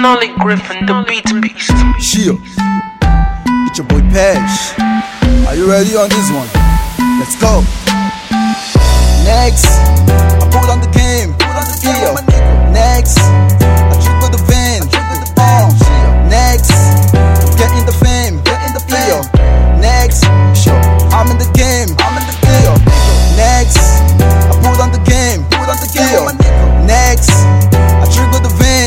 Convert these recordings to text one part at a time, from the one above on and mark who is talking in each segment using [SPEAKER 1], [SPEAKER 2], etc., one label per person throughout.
[SPEAKER 1] Nolly Griffin, the beat beast.
[SPEAKER 2] Shio, it's your boy Pesh. Are you ready on this one? Let's go. Next, I put on the game. Shio. Next, I triple the van. Next, get in the fame. Shio. Next, sure, I'm in the game. Shio. Next, I put on the game. Shio. Next, I trigger the van.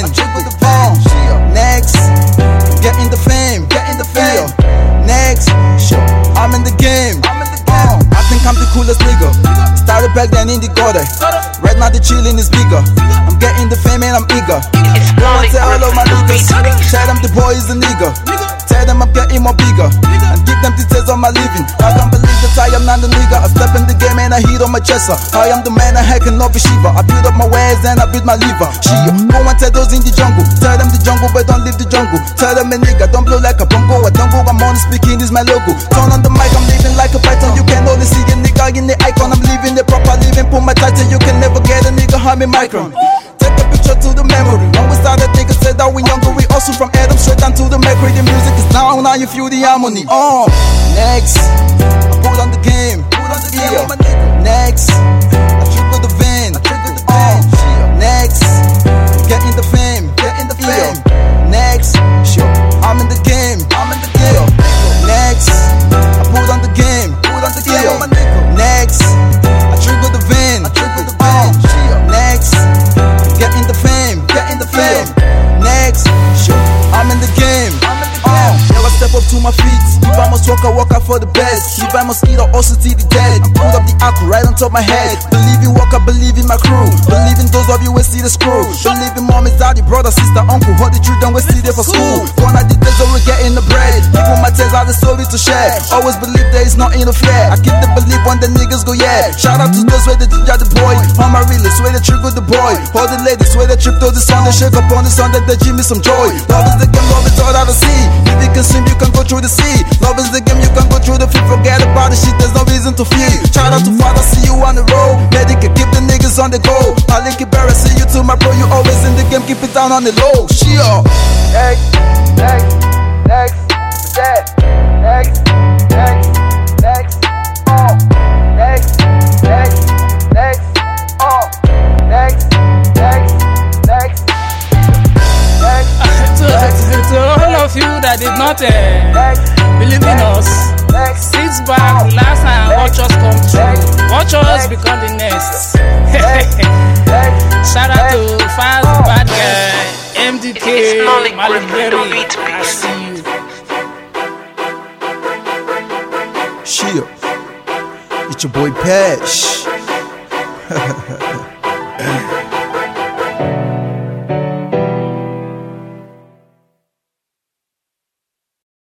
[SPEAKER 2] Next, get in the fame. Shio. Next, sure, I'm in the game. I think I'm the coolest nigga. Started back then in the gutter. Right now the chillin' is bigger. I'm getting the fame and I'm eager. Go and tell all of my niggas. Tell them the boy is a nigga. Tell them I'm getting more bigger. And give them details on my living. I can't believe that I am not the nigga. I step in the game and I hit on my chest. I am the man, I hack and no Shiva. I build up my wares and I build my liver. Shio, go and tell those in the jungle. Tell them the jungle but don't leave the jungle. Tell them a nigga don't blow like a bongo. I don't go, I'm on speaking is my logo. Turn on the mic, I'm living like a python. You can only see a nigga in the icon. I'm living the proper living, put my title. You can never get a nigga harm me micron. Take a picture to the memory. When we started, niggas said that we younger. We also from Adam straight down to the Mercury. The music is now you feel the harmony. Next, I put on the game. Shio. Next, I triple the van. Next, get in the fame. Shio. Next, sure, I'm in the game. Shio. Next, I put on the game. Shio. Next, I trigger the van. Next, get in the fame. Next, sure, I'm in the game. Never step up to my feet. If I must walk out for the best. If I must eat or also see the dead. I put up the apple right on top of my head. Believe in work, I believe in my crew. Believe in those of you who see the screw. Believe in mom, daddy, brother, sister, uncle. All the children we see there for school. Gonna the days where we getting the bread. People my tails out the story to share. Always believe there is nothing to fear. I keep the belief when the niggas go yeah. Shout out to those where they ginger the boy. All my realists where they trigger the boy. All the ladies where they trip to the sun. They shake up on the sun that they give me some joy. Love is the game, love is all out of sea. If you can swim, you can go through the sea. Love is the game, you can go through the field. Forget about the shit, there's no reason to fear. Shout out to father, see you on the road. Medic, keep the niggas on the go. I link it better, see you to my bro. You always in the game, keep it down on the low. Shio. Next, yeah. Next, next, next, next, next, next, next,
[SPEAKER 3] to all of you that did not believe in us, sit back, relax and watch us come through. Watch us become the next. Shout out to Fast Bad Guy, MDK, Maliberi. I see you.
[SPEAKER 2] Shio, it's your boy Pesh.